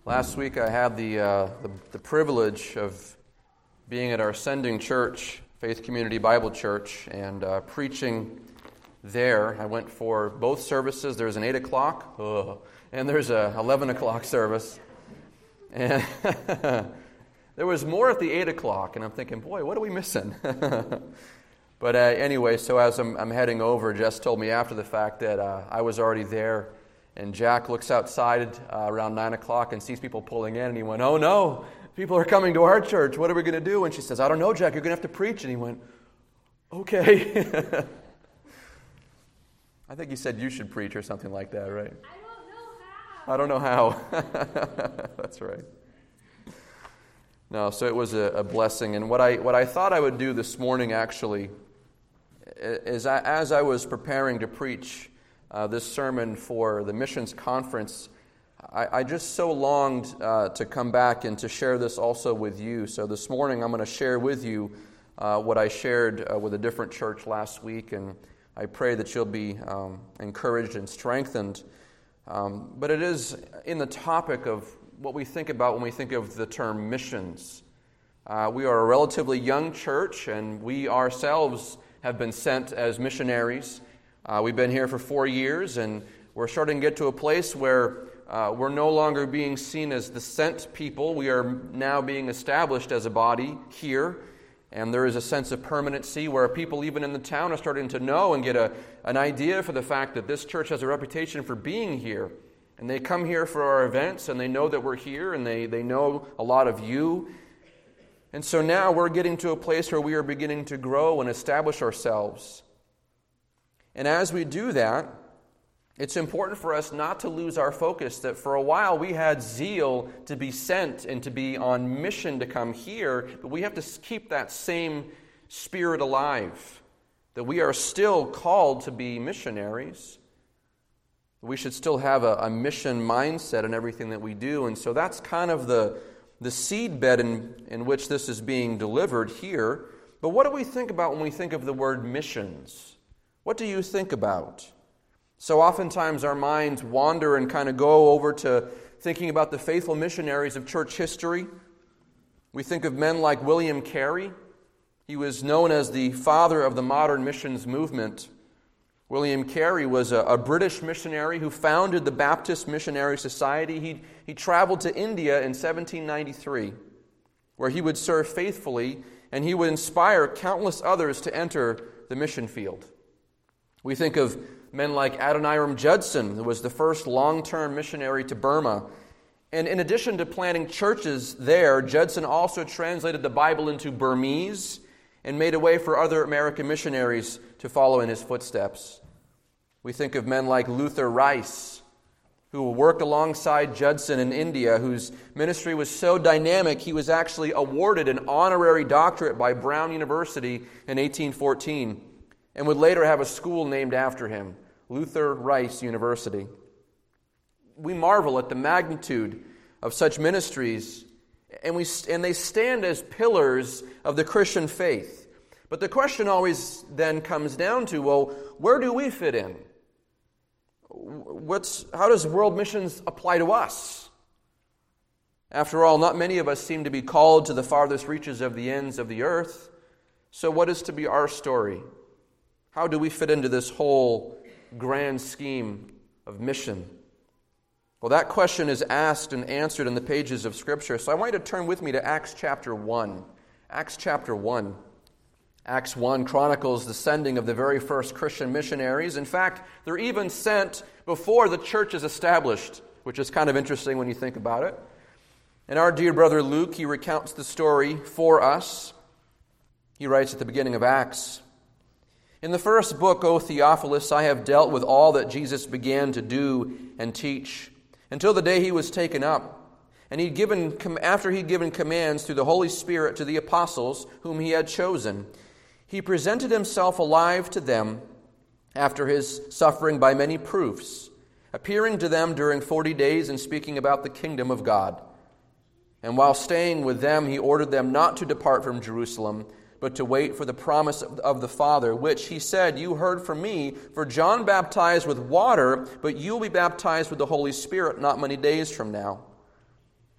Last week I had the privilege of being at our sending church, Faith Community Bible Church, and preaching there. I went for both services. There's an 8 o'clock, and there's a 11 o'clock service. And there was more at the 8 o'clock, and I'm thinking, boy, what are we missing? But anyway, so as I'm heading over, Jess told me after the fact that I was already there. And Jack looks outside around 9 o'clock and sees people pulling in, and he went, "Oh no, people are coming to our church. What are we going to do?" And she says, "I don't know, Jack, you're going to have to preach." And he went, "Okay." I think he said you should preach or something like that, right? I don't know how. That's right. No, so it was a blessing. And what I thought I would do this morning, actually, is as I was preparing to preach this sermon for the missions conference, I just so longed to come back and to share this also with you. So this morning I'm going to share with you what I shared with a different church last week, and I pray that you'll be encouraged and strengthened. But it is in the topic of what we think about when we think of the term missions. We are a relatively young church, and we ourselves have been sent as missionaries. We've been here for 4 years, and we're starting to get to a place where we're no longer being seen as the sent people. We are now being established as a body here, and there is a sense of permanency where people even in the town are starting to know and get an idea for the fact that this church has a reputation for being here. And they come here for our events, and they know that we're here, and they know a lot of you. And so now we're getting to a place where we are beginning to grow and establish ourselves. And as we do that, it's important for us not to lose our focus that for a while we had zeal to be sent and to be on mission to come here, but we have to keep that same spirit alive, that we are still called to be missionaries. We should still have a mission mindset in everything that we do, and so that's kind of the seedbed in which this is being delivered here. But what do we think about when we think of the word missions? What do you think about? So oftentimes our minds wander and kind of go over to thinking about the faithful missionaries of church history. We think of men like William Carey. He was known as the father of the modern missions movement. William Carey was a British missionary who founded the Baptist Missionary Society. He traveled to India in 1793, where he would serve faithfully, and he would inspire countless others to enter the mission field. We think of men like Adoniram Judson, who was the first long-term missionary to Burma. And in addition to planting churches there, Judson also translated the Bible into Burmese and made a way for other American missionaries to follow in his footsteps. We think of men like Luther Rice, who worked alongside Judson in India, whose ministry was so dynamic he was actually awarded an honorary doctorate by Brown University in 1814. And would later have a school named after him, Luther Rice University. We marvel at the magnitude of such ministries, and they stand as pillars of the Christian faith. But the question always then comes down to, well, where do we fit in? How does world missions apply to us? After all, not many of us seem to be called to the farthest reaches of the ends of the earth. So what is to be our story? How do we fit into this whole grand scheme of mission? Well, that question is asked and answered in the pages of Scripture. So I want you to turn with me to Acts chapter 1. Acts chapter 1. Acts 1 chronicles the sending of the very first Christian missionaries. In fact, they're even sent before the church is established, which is kind of interesting when you think about it. And our dear brother Luke, he recounts the story for us. He writes at the beginning of Acts, "In the first book, O Theophilus, I have dealt with all that Jesus began to do and teach, until the day he was taken up. And after he'd given commands through the Holy Spirit to the apostles whom he had chosen, he presented himself alive to them after his suffering by many proofs, appearing to them during 40 days and speaking about the kingdom of God. And while staying with them, he ordered them not to depart from Jerusalem, but to wait for the promise of the Father, which he said, 'You heard from me, for John baptized with water, but you will be baptized with the Holy Spirit not many days from now.'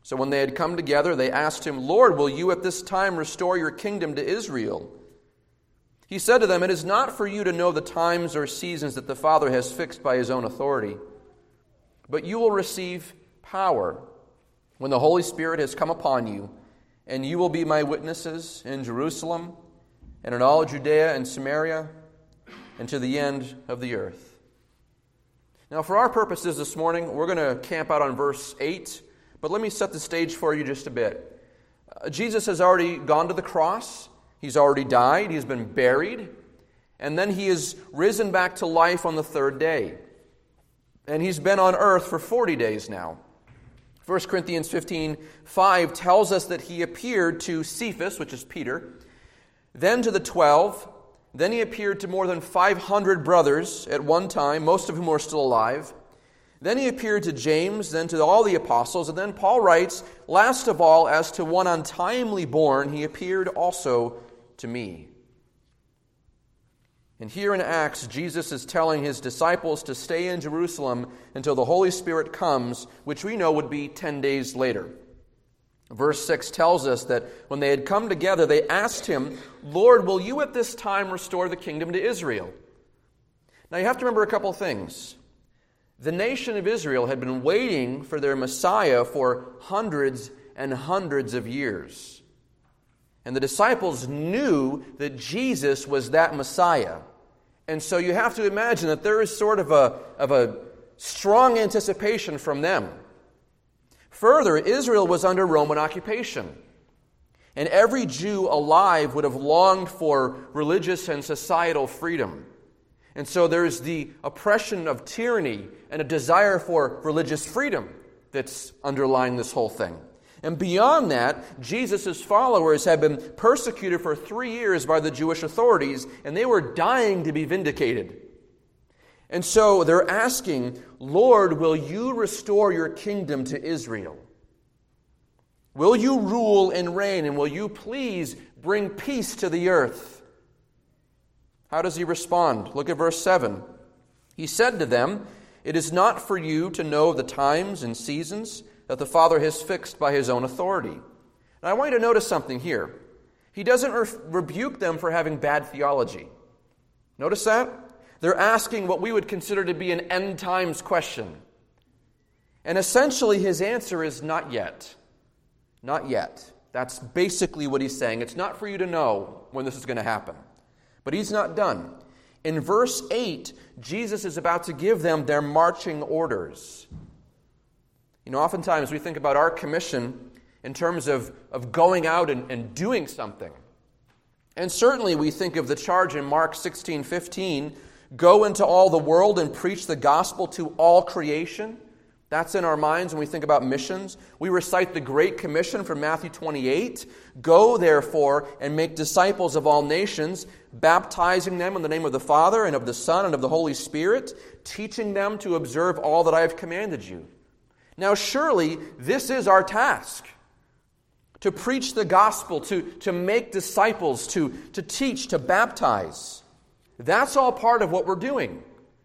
So when they had come together, they asked him, Lord, will you at this time restore your kingdom to Israel? He said to them, it is not for you to know the times or seasons that the Father has fixed by his own authority, but you will receive power when the Holy Spirit has come upon you, and you will be my witnesses in Jerusalem and in all Judea and Samaria and to the end of the earth. Now, for our purposes this morning, we're going to camp out on verse 8, but let me set the stage for you just a bit. Jesus has already gone to the cross. He's already died. He's been buried. And then he is risen back to life on the third day. And he's been on earth for 40 days now. 1 Corinthians 15:5 tells us that he appeared to Cephas, which is Peter, then to the 12. Then he appeared to more than 500 brothers at one time, most of whom are still alive. Then he appeared to James, then to all the apostles. And then Paul writes, last of all, as to one untimely born, he appeared also to me. And here in Acts, Jesus is telling his disciples to stay in Jerusalem until the Holy Spirit comes, which we know would be 10 days later. Verse 6 tells us that when they had come together, they asked him, Lord, will you at this time restore the kingdom to Israel? Now you have to remember a couple things. The nation of Israel had been waiting for their Messiah for hundreds and hundreds of years. And the disciples knew that Jesus was that Messiah. And so you have to imagine that there is sort of a strong anticipation from them. Further, Israel was under Roman occupation. And every Jew alive would have longed for religious and societal freedom. And so there's the oppression of tyranny and a desire for religious freedom that's underlying this whole thing. And beyond that, Jesus' followers had been persecuted for 3 years by the Jewish authorities, and they were dying to be vindicated. And so they're asking, Lord, will you restore your kingdom to Israel? Will you rule and reign, and will you please bring peace to the earth? How does he respond? Look at verse 7. He said to them, it is not for you to know the times and seasons that the Father has fixed by his own authority. And I want you to notice something here. He doesn't rebuke them for having bad theology. Notice that? They're asking what we would consider to be an end times question. And essentially his answer is not yet. Not yet. That's basically what he's saying. It's not for you to know when this is going to happen. But he's not done. In verse 8, Jesus is about to give them their marching orders. You know, oftentimes we think about our commission in terms of going out and doing something. And certainly we think of the charge in Mark 16:15, go into all the world and preach the gospel to all creation. That's in our minds when we think about missions. We recite the Great Commission from Matthew 28. Go, therefore, and make disciples of all nations, baptizing them in the name of the Father and of the Son and of the Holy Spirit, teaching them to observe all that I have commanded you. Now, surely this is our task, to preach the gospel, to make disciples, to teach, to baptize. That's all part of what we're doing.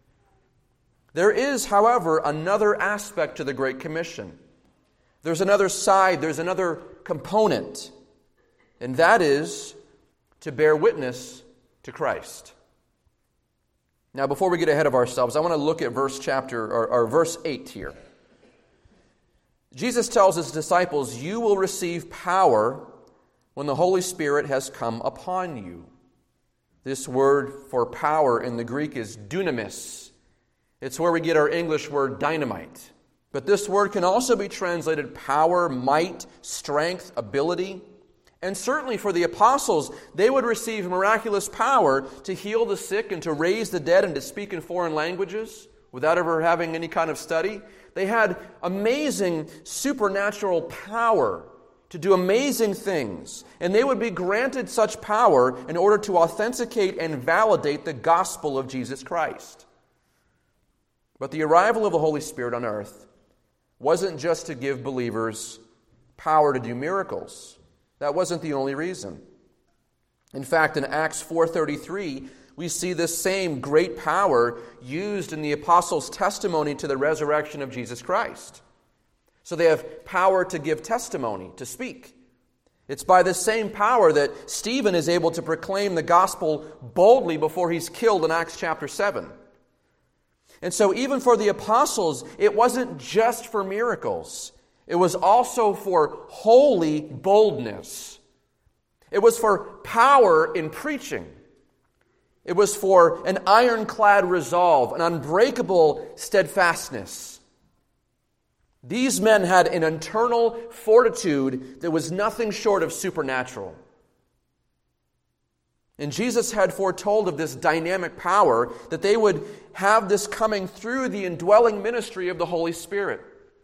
There is, however, another aspect to the Great Commission. There's another side, there's another component, and that is to bear witness to Christ. Now, before we get ahead of ourselves, I want to look at verse 8 here. Jesus tells his disciples, you will receive power when the Holy Spirit has come upon you. This word for power in the Greek is dunamis. It's where we get our English word dynamite. But this word can also be translated power, might, strength, ability. And certainly for the apostles, they would receive miraculous power to heal the sick and to raise the dead and to speak in foreign languages without ever having any kind of study. They had amazing supernatural power to do amazing things. And they would be granted such power in order to authenticate and validate the gospel of Jesus Christ. But the arrival of the Holy Spirit on earth wasn't just to give believers power to do miracles. That wasn't the only reason. In fact, in Acts 4:33, we see this same great power used in the apostles' testimony to the resurrection of Jesus Christ. So they have power to give testimony, to speak. It's by the same power that Stephen is able to proclaim the gospel boldly before he's killed in Acts chapter 7. And so even for the apostles, it wasn't just for miracles. It was also for holy boldness. It was for power in preaching. It was for an ironclad resolve, an unbreakable steadfastness. These men had an internal fortitude that was nothing short of supernatural. And Jesus had foretold of this dynamic power, that they would have this coming through the indwelling ministry of the Holy Spirit.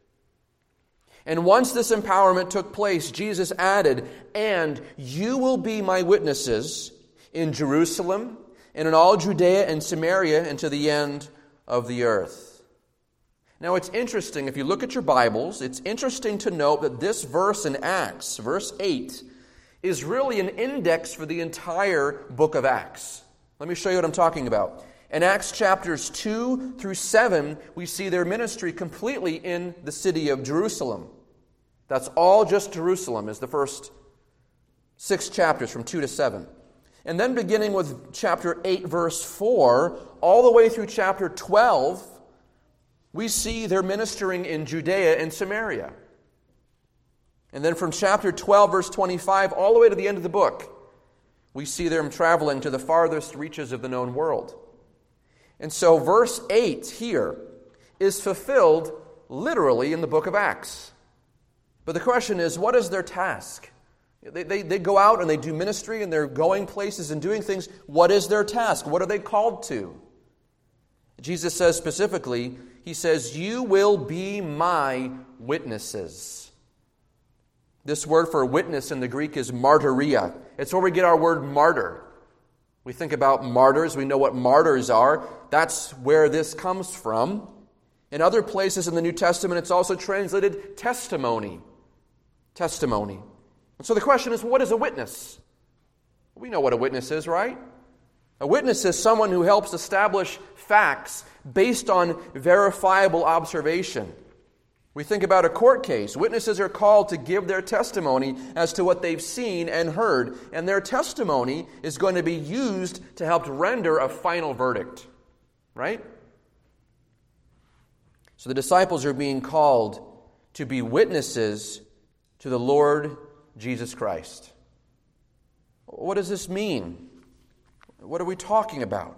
And once this empowerment took place, Jesus added, "And you will be my witnesses in Jerusalem, and in all Judea and Samaria, and to the end of the earth." Now it's interesting, if you look at your Bibles, it's interesting to note that this verse in Acts, verse 8, is really an index for the entire book of Acts. Let me show you what I'm talking about. In Acts chapters 2 through 7, we see their ministry completely in the city of Jerusalem. That's all just Jerusalem, is the first 6 chapters from 2 to 7. And then beginning with chapter 8, verse 4, all the way through chapter 12, we see their ministering in Judea and Samaria. And then from chapter 12, verse 25, all the way to the end of the book, we see them traveling to the farthest reaches of the known world. And so verse 8 here is fulfilled literally in the book of Acts. But the question is, what is their task? They go out and they do ministry and they're going places and doing things. What is their task? What are they called to? Jesus says specifically, he says, "You will be my witnesses." This word for witness in the Greek is martyria. It's where we get our word martyr. We think about martyrs. We know what martyrs are. That's where this comes from. In other places in the New Testament, it's also translated testimony. Testimony. And so the question is, what is a witness? We know what a witness is, right? A witness is someone who helps establish facts based on verifiable observation. We think about a court case. Witnesses are called to give their testimony as to what they've seen and heard, and their testimony is going to be used to help render a final verdict, right? So the disciples are being called to be witnesses to the Lord Jesus Christ. What does this mean? What are we talking about?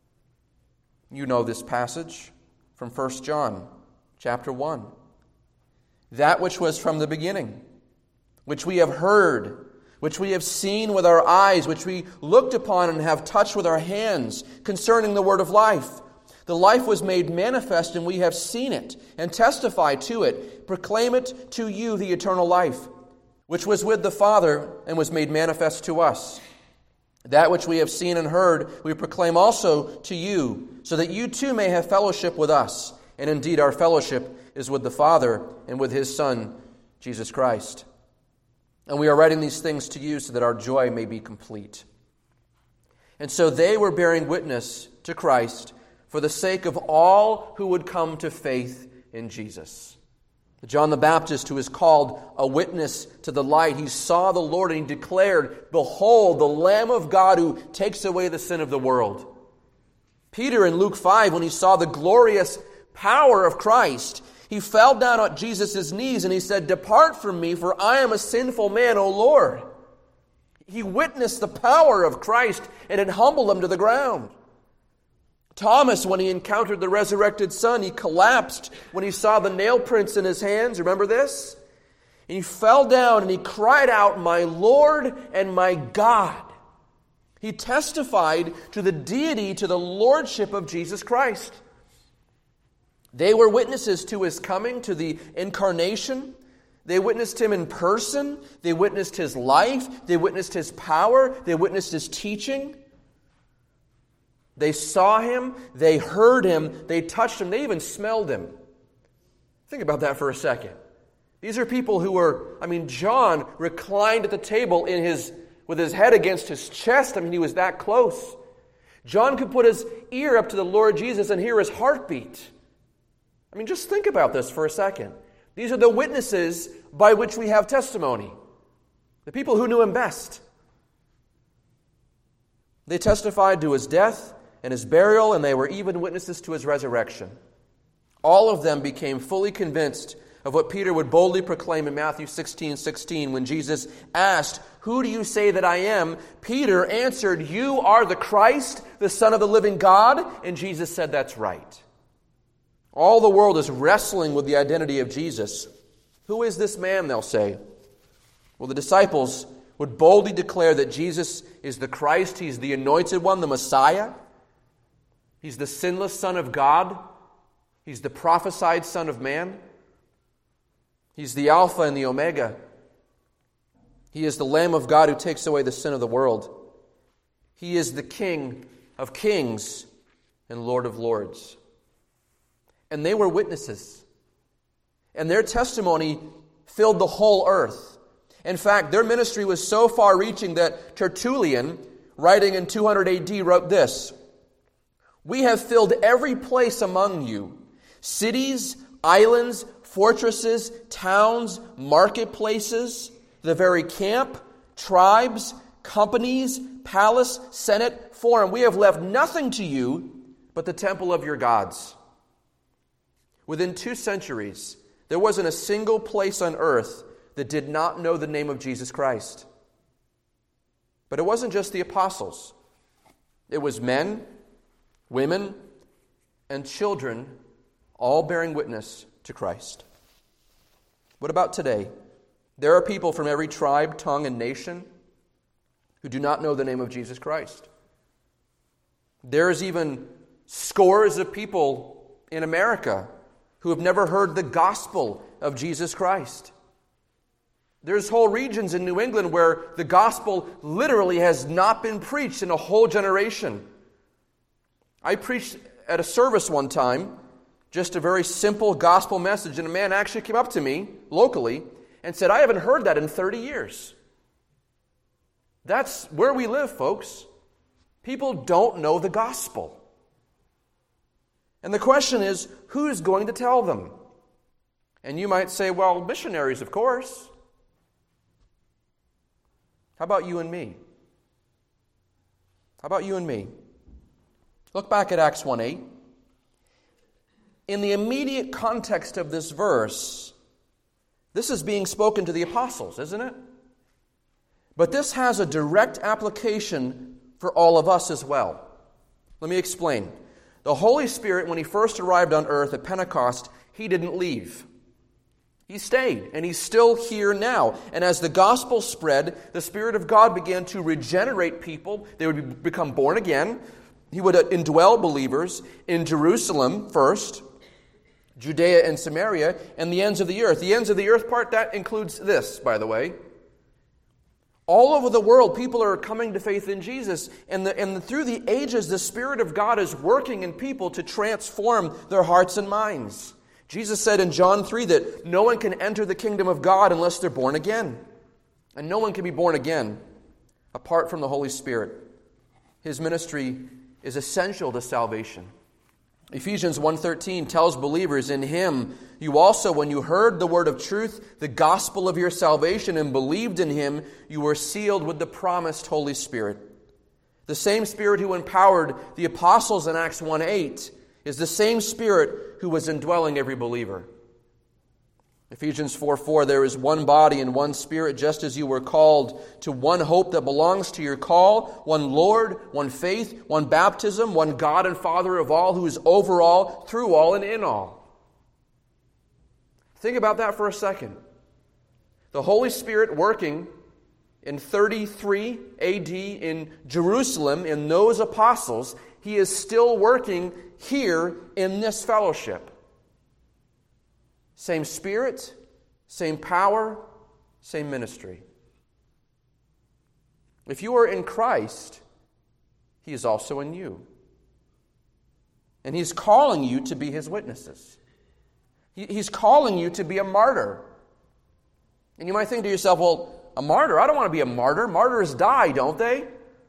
You know this passage from 1 John chapter 1. That which was from the beginning, which we have heard, which we have seen with our eyes, which we looked upon and have touched with our hands, concerning the word of life. The life was made manifest, and we have seen it, and testify to it, proclaim it to you, the eternal life, which was with the Father, and was made manifest to us. That which we have seen and heard, we proclaim also to you, so that you too may have fellowship with us. And indeed, our fellowship is with the Father and with His Son, Jesus Christ. And we are writing these things to you so that our joy may be complete. And so they were bearing witness to Christ for the sake of all who would come to faith in Jesus. John the Baptist, who is called a witness to the light, he saw the Lord and he declared, "Behold, the Lamb of God who takes away the sin of the world." Peter in Luke 5, when he saw the glorious power of Christ, he fell down at Jesus' knees and he said, "Depart from me, for I am a sinful man, O Lord." He witnessed the power of Christ and it humbled him to the ground. Thomas, when he encountered the resurrected Son, he collapsed when he saw the nail prints in his hands. Remember this? And he fell down and he cried out, "My Lord and my God." He testified to the deity, to the lordship of Jesus Christ. They were witnesses to His coming, to the incarnation. They witnessed Him in person. They witnessed His life. They witnessed His power. They witnessed His teaching. They saw Him. They heard Him. They touched Him. They even smelled Him. Think about that for a second. These are people who were, John reclined at the table with his head against his chest. He was that close. John could put his ear up to the Lord Jesus and hear His heartbeat. Just think about this for a second. These are the witnesses by which we have testimony. The people who knew him best. They testified to his death and his burial, and they were even witnesses to his resurrection. All of them became fully convinced of what Peter would boldly proclaim in Matthew 16:16 when Jesus asked, "Who do you say that I am?" Peter answered, "You are the Christ, the Son of the living God." And Jesus said, "That's right." All the world is wrestling with the identity of Jesus. Who is this man, they'll say? Well, the disciples would boldly declare that Jesus is the Christ. He's the anointed one, the Messiah. He's the sinless Son of God. He's the prophesied Son of Man. He's the Alpha and the Omega. He is the Lamb of God who takes away the sin of the world. He is the King of kings and Lord of lords. And they were witnesses. And their testimony filled the whole earth. In fact, their ministry was so far-reaching that Tertullian, writing in 200 AD, wrote this: "We have filled every place among you, cities, islands, fortresses, towns, marketplaces, the very camp, tribes, companies, palace, senate, forum. We have left nothing to you but the temple of your gods." Within 2 centuries, there wasn't a single place on earth that did not know the name of Jesus Christ. But it wasn't just the apostles. It was men, women, and children all bearing witness to Christ. What about today? There are people from every tribe, tongue, and nation who do not know the name of Jesus Christ. There's even scores of people in America who have never heard the gospel of Jesus Christ. There's whole regions in New England where the gospel literally has not been preached in a whole generation. I preached at a service one time, just a very simple gospel message, and a man actually came up to me locally and said, "I haven't heard that in 30 years. That's where we live, folks. People don't know the gospel. And the question is, who's going to tell them? And you might say, well, missionaries, of course. How about you and me? How about you and me? Look back at Acts 1:8. In the immediate context of this verse, this is being spoken to the apostles, isn't it? But this has a direct application for all of us as well. Let me explain. The Holy Spirit, when He first arrived on earth at Pentecost, He didn't leave. He stayed, and He's still here now. And as the gospel spread, the Spirit of God began to regenerate people. They would become born again. He would indwell believers in Jerusalem first, Judea and Samaria, and the ends of the earth. The ends of the earth part, that includes this, by the way. All over the world, people are coming to faith in Jesus. And through the ages, the Spirit of God is working in people to transform their hearts and minds. Jesus said in John 3 that no one can enter the kingdom of God unless they're born again. And no one can be born again apart from the Holy Spirit. His ministry is essential to salvation. Ephesians 1:13 tells believers, in Him you also, when you heard the word of truth, the gospel of your salvation, and believed in Him, you were sealed with the promised Holy Spirit. The same Spirit who empowered the apostles in Acts 1:8 is the same Spirit who was indwelling every believer. Ephesians 4:4, there is one body and one Spirit, just as you were called to one hope that belongs to your call, one Lord, one faith, one baptism, one God and Father of all, who is over all, through all, and in all. Think about that for a second. The Holy Spirit working in 33 AD in Jerusalem, in those apostles, He is still working here in this fellowship. Same Spirit, same power, same ministry. If you are in Christ, He is also in you. And He's calling you to be His witnesses. He's calling you to be a martyr. And you might think to yourself, well, a martyr? I don't want to be a martyr. Martyrs die, don't they?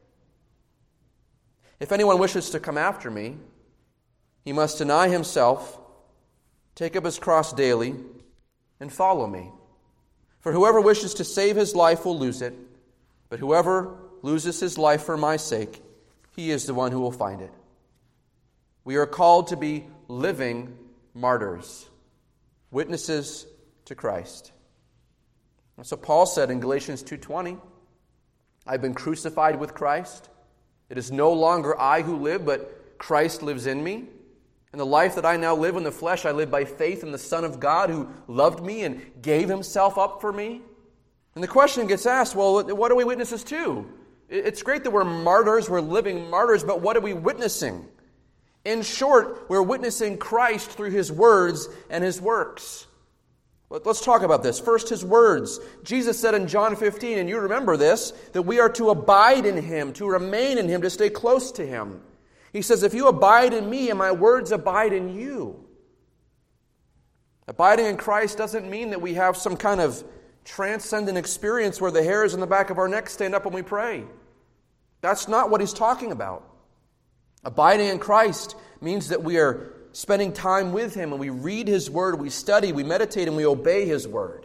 If anyone wishes to come after me, he must deny himself, take up his cross daily, and follow me. For whoever wishes to save his life will lose it, but whoever loses his life for my sake, he is the one who will find it. We are called to be living martyrs, witnesses to Christ. That's what Paul said in Galatians 2:20. I've been crucified with Christ. It is no longer I who live, but Christ lives in me. And the life that I now live in the flesh, I live by faith in the Son of God who loved me and gave himself up for me. And the question gets asked, well, what are we witnesses to? It's great that we're martyrs, we're living martyrs, but what are we witnessing? In short, we're witnessing Christ through his words and his works. Let's talk about this. First, his words. Jesus said in John 15, and you remember this, that we are to abide in him, to remain in him, to stay close to him. He says, if you abide in me and my words abide in you. Abiding in Christ doesn't mean that we have some kind of transcendent experience where the hairs on the back of our neck stand up when we pray. That's not what he's talking about. Abiding in Christ means that we are spending time with him and we read his word, we study, we meditate, and we obey his word.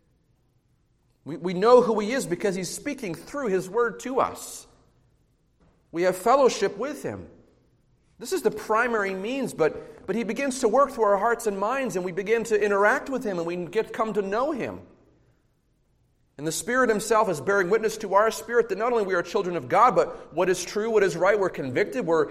We know who he is because he's speaking through his word to us. We have fellowship with him. This is the primary means, but he begins to work through our hearts and minds, and we begin to interact with him, and we come to know him. And the Spirit himself is bearing witness to our spirit that not only we are children of God, but what is true, what is right, we're convicted, we're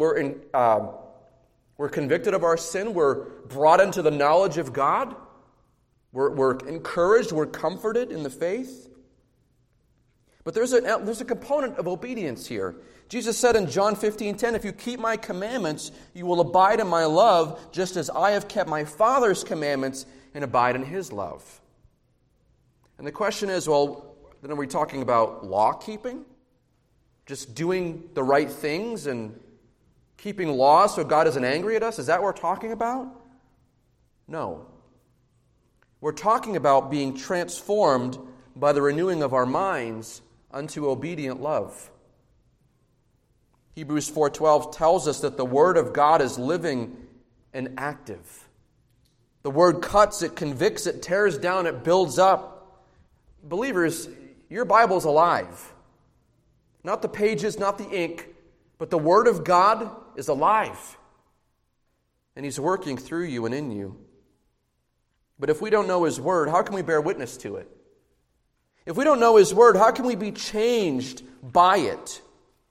convicted of our sin, we're brought into the knowledge of God, we're encouraged, we're comforted in the faith. But there's a component of obedience here. Jesus said in John 15:10, if you keep my commandments, you will abide in my love, just as I have kept my Father's commandments and abide in his love. And the question is, well, then are we talking about law keeping? Just doing the right things and keeping laws so God isn't angry at us? Is that what we're talking about? No. We're talking about being transformed by the renewing of our minds unto obedient love. Hebrews 4:12 tells us that the Word of God is living and active. The Word cuts, it convicts, it tears down, it builds up. Believers, your Bible's alive. Not the pages, not the ink, but the Word of God is alive. And he's working through you and in you. But if we don't know his Word, how can we bear witness to it? If we don't know his Word, how can we be changed by it?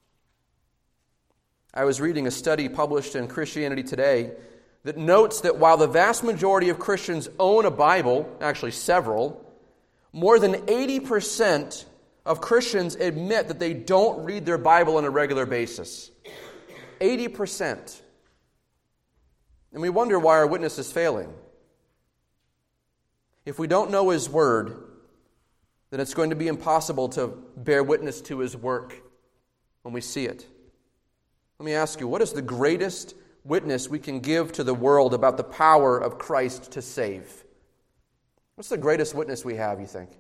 I was reading a study published in Christianity Today that notes that while the vast majority of Christians own a Bible, actually several, more than 80% of Christians admit that they don't read their Bible on a regular basis. 80%. And we wonder why our witness is failing. If we don't know his Word, then it's going to be impossible to bear witness to his work when we see it. Let me ask you, what is the greatest witness we can give to the world about the power of Christ to save? What's the greatest witness we have, you think?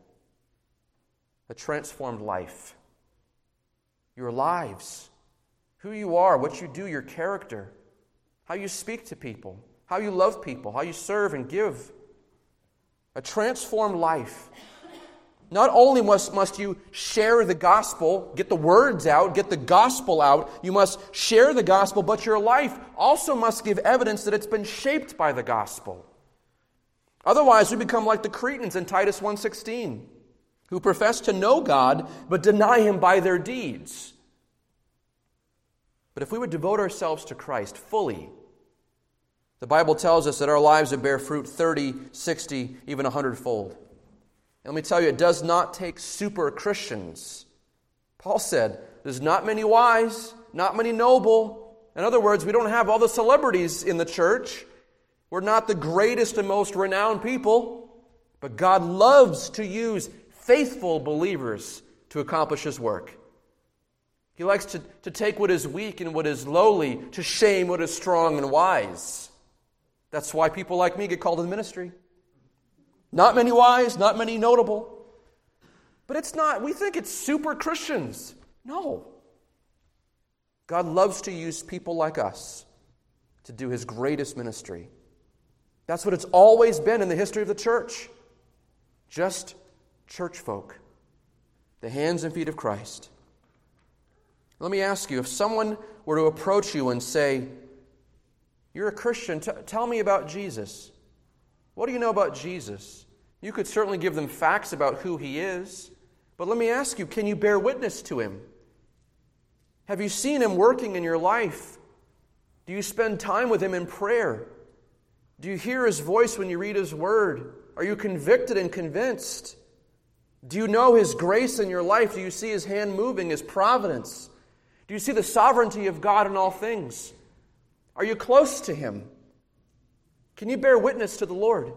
A transformed life. Your lives. Who you are, what you do, your character. How you speak to people. How you love people. How you serve and give. A transformed life. Not only must you share the gospel, get the words out, get the gospel out, you must share the gospel, but your life also must give evidence that it's been shaped by the gospel. Otherwise, we become like the Cretans in Titus 1:16, who profess to know God, but deny him by their deeds. But if we would devote ourselves to Christ fully, the Bible tells us that our lives would bear fruit 30, 60, even 100-fold. And let me tell you, it does not take super Christians. Paul said, there's not many wise, not many noble. In other words, we don't have all the celebrities in the church. We're not the greatest and most renowned people. But God loves to use faithful believers to accomplish his work. He likes to take what is weak and what is lowly, to shame what is strong and wise. That's why people like me get called to the ministry. Not many wise, not many notable. But it's not, we think it's super Christians. No. God loves to use people like us to do his greatest ministry. That's what it's always been in the history of the church. Just church folk, the hands and feet of Christ. Let me ask you, if someone were to approach you and say, "You're a Christian, tell me about Jesus. What do you know about Jesus?" You could certainly give them facts about who he is. But let me ask you, can you bear witness to him? Have you seen him working in your life? Do you spend time with him in prayer? Do you hear his voice when you read his word? Are you convicted and convinced? Do you know his grace in your life? Do you see his hand moving, his providence? Do you see the sovereignty of God in all things? Are you close to him? Can you bear witness to the Lord?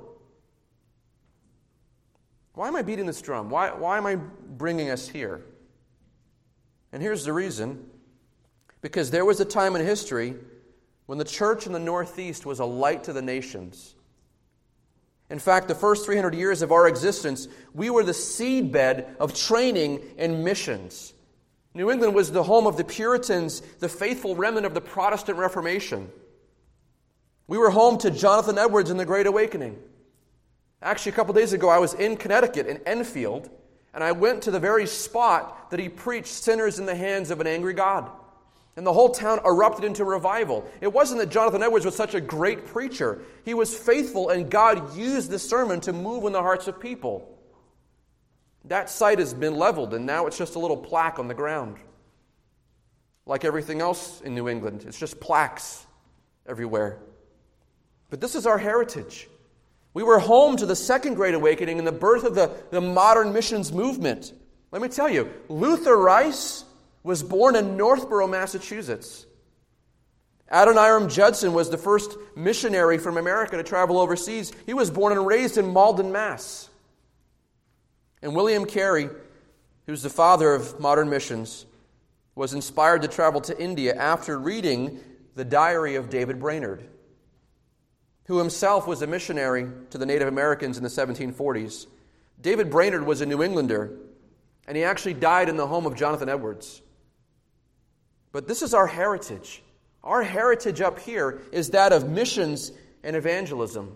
Why am I beating this drum? Why am I bringing us here? And here's the reason. Because there was a time in history when the church in the Northeast was a light to the nations. In fact, the first 300 years of our existence, we were the seedbed of training and missions. New England was the home of the Puritans, the faithful remnant of the Protestant Reformation. We were home to Jonathan Edwards in the Great Awakening. Actually, a couple days ago, I was in Connecticut, in Enfield, and I went to the very spot that he preached sinners in the hands of an angry God. And the whole town erupted into revival. It wasn't that Jonathan Edwards was such a great preacher. He was faithful, and God used this sermon to move in the hearts of people. That site has been leveled, and now it's just a little plaque on the ground. Like everything else in New England, it's just plaques everywhere. But this is our heritage. We were home to the Second Great Awakening and the birth of the modern missions movement. Let me tell you, Luther Rice was born in Northborough, Massachusetts. Adoniram Judson was the first missionary from America to travel overseas. He was born and raised in Malden, Mass. And William Carey, who's the father of modern missions, was inspired to travel to India after reading the diary of David Brainerd, who himself was a missionary to the Native Americans in the 1740s. David Brainerd was a New Englander, and he actually died in the home of Jonathan Edwards. But this is our heritage. Our heritage up here is that of missions and evangelism.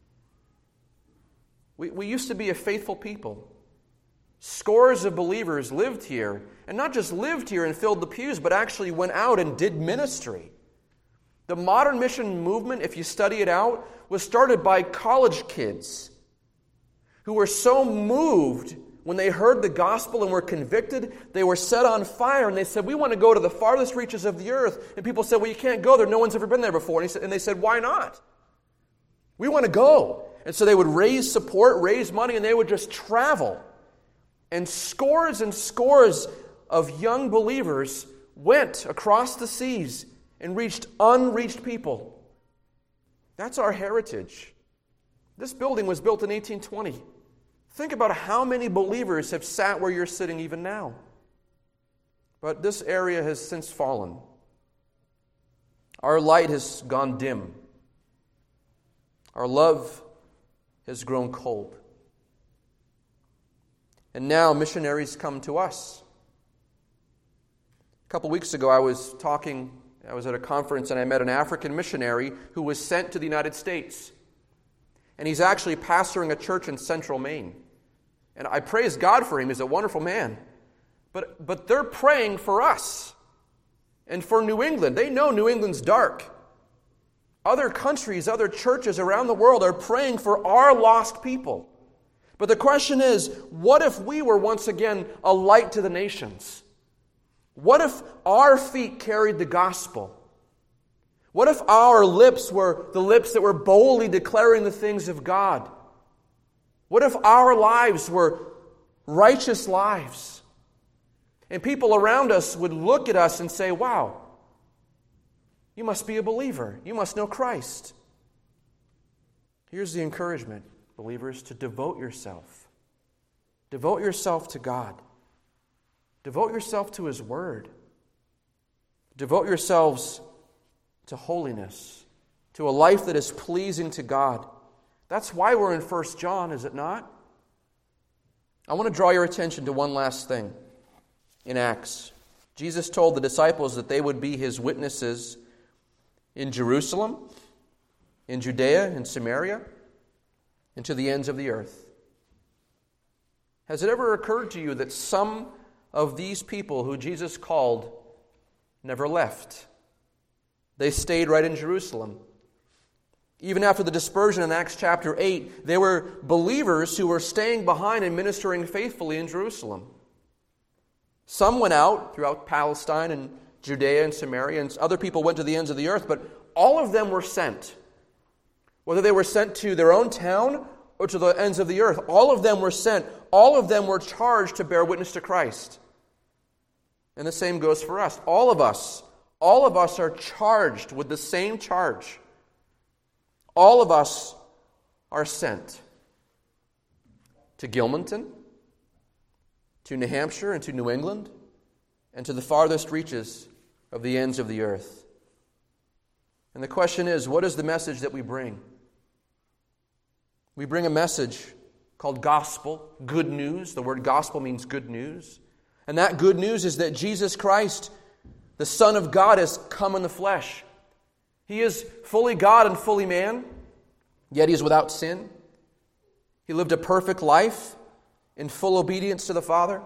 We used to be a faithful people. Scores of believers lived here, and not just lived here and filled the pews, but actually went out and did ministry. The modern mission movement, if you study it out, was started by college kids who were so moved when they heard the gospel and were convicted, they were set on fire, and they said, "We want to go to the farthest reaches of the earth." And people said, "Well, you can't go there. No one's ever been there before." And they said, "Why not? We want to go." And so they would raise support, raise money, and they would just travel. And scores of young believers went across the seas and reached unreached people. That's our heritage. This building was built in 1820. Think about how many believers have sat where you're sitting even now. But this area has since fallen. Our light has gone dim. Our love has grown cold. And now missionaries come to us. A couple weeks ago I was at a conference and I met an African missionary who was sent to the United States. And he's actually pastoring a church in central Maine. And I praise God for him. He's a wonderful man. But they're praying for us and for New England. They know New England's dark. Other countries, other churches around the world are praying for our lost people. But the question is, what if we were once again a light to the nations? What if our feet carried the gospel? What if our lips were the lips that were boldly declaring the things of God? What if our lives were righteous lives? And people around us would look at us and say, "Wow, you must be a believer. You must know Christ." Here's the encouragement, believers, to devote yourself. Devote yourself to God. Devote yourself to His Word. Devote yourselves to holiness, to a life that is pleasing to God. That's why we're in 1 John, is it not? I want to draw your attention to one last thing. In Acts, Jesus told the disciples that they would be His witnesses in Jerusalem, in Judea, in Samaria, and to the ends of the earth. Has it ever occurred to you that some of these people who Jesus called never left? They stayed right in Jerusalem. Even after the dispersion in Acts chapter 8, there were believers who were staying behind and ministering faithfully in Jerusalem. Some went out throughout Palestine and Judea and Samaria, and other people went to the ends of the earth, but all of them were sent. Whether they were sent to their own town or to the ends of the earth, all of them were sent. All of them were charged to bear witness to Christ. And the same goes for us. All of us are charged with the same charge. All of us are sent to Gilmanton, to New Hampshire, and to New England, and to the farthest reaches of the ends of the earth. And the question is, what is the message that we bring? We bring a message called gospel, good news. The word gospel means good news. And that good news is that Jesus Christ, the Son of God, has come in the flesh. He is fully God and fully man, yet He is without sin. He lived a perfect life in full obedience to the Father.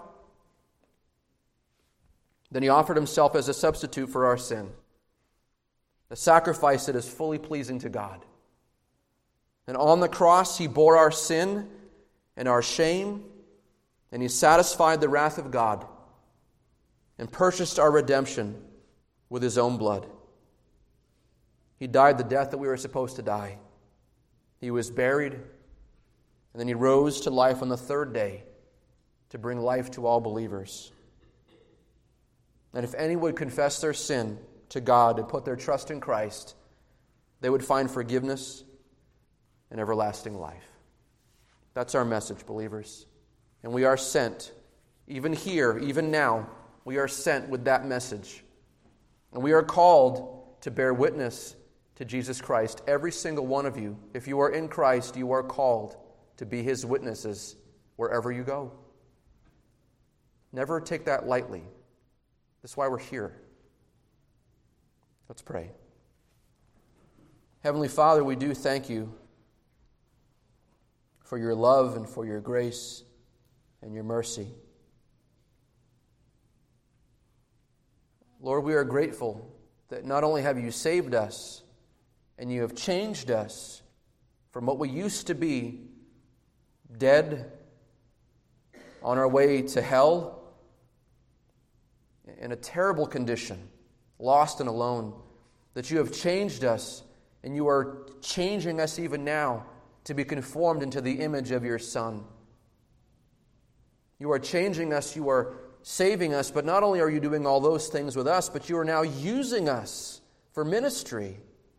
Then He offered Himself as a substitute for our sin, a sacrifice that is fully pleasing to God. And on the cross, He bore our sin and our shame, and He satisfied the wrath of God and purchased our redemption with His own blood. He died the death that we were supposed to die. He was buried, and then He rose to life on the third day to bring life to all believers. And if any would confess their sin to God and put their trust in Christ, they would find forgiveness and everlasting life. That's our message, believers. And we are sent, even here, even now, we are sent with that message. And we are called to bear witness to Jesus Christ. Every single one of you, if you are in Christ, you are called to be His witnesses wherever you go. Never take that lightly. That's why we're here. Let's pray. Heavenly Father, we do thank You for Your love and for Your grace and Your mercy. Lord, we are grateful that not only have You saved us and You have changed us from what we used to be, dead, on our way to hell, in a terrible condition, lost and alone, that You have changed us and You are changing us even now to be conformed into the image of Your Son. You are changing us, You are saving us, but not only are You doing all those things with us, but You are now using us for ministry.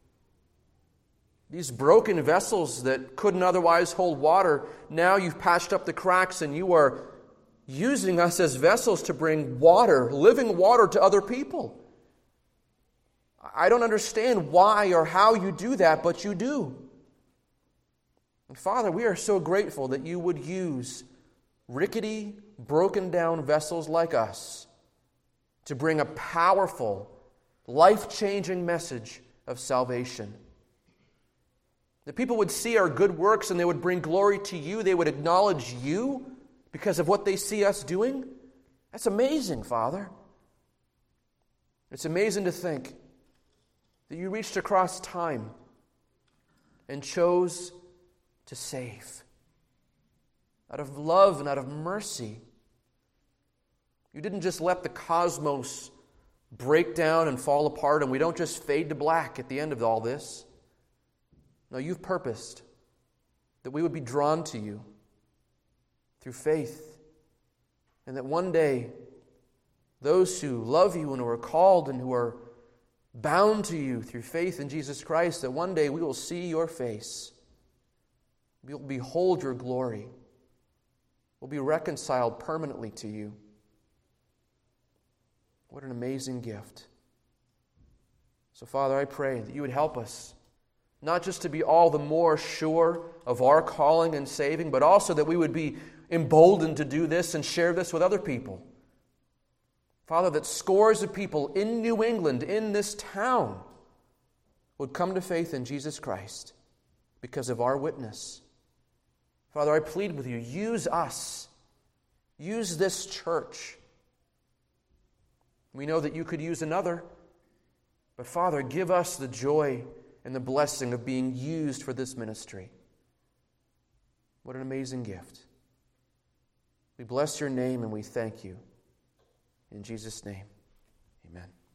These broken vessels that couldn't otherwise hold water, now You've patched up the cracks and You are using us as vessels to bring water, living water to other people. I don't understand why or how You do that, but You do. And Father, we are so grateful that You would use rickety, broken down vessels like us to bring a powerful, life-changing message of salvation. That people would see our good works and they would bring glory to You. They would acknowledge You because of what they see us doing. That's amazing, Father. It's amazing to think that You reached across time and chose to save. Out of love and out of mercy. You didn't just let the cosmos break down and fall apart and we don't just fade to black at the end of all this. No, You've purposed that we would be drawn to You through faith, and that one day those who love You and who are called and who are bound to You through faith in Jesus Christ, that one day we will see Your face. We will behold Your glory. We'll be reconciled permanently to You. What an amazing gift. So, Father, I pray that You would help us, not just to be all the more sure of our calling and saving, but also that we would be emboldened to do this and share this with other people. Father, that scores of people in New England, in this town, would come to faith in Jesus Christ because of our witness. Father, I plead with You, use us Use this church. We know that you could use another, but Father, give us the joy and the blessing of being used for this ministry. What an amazing gift. We bless your name and we thank you. In Jesus' name, amen.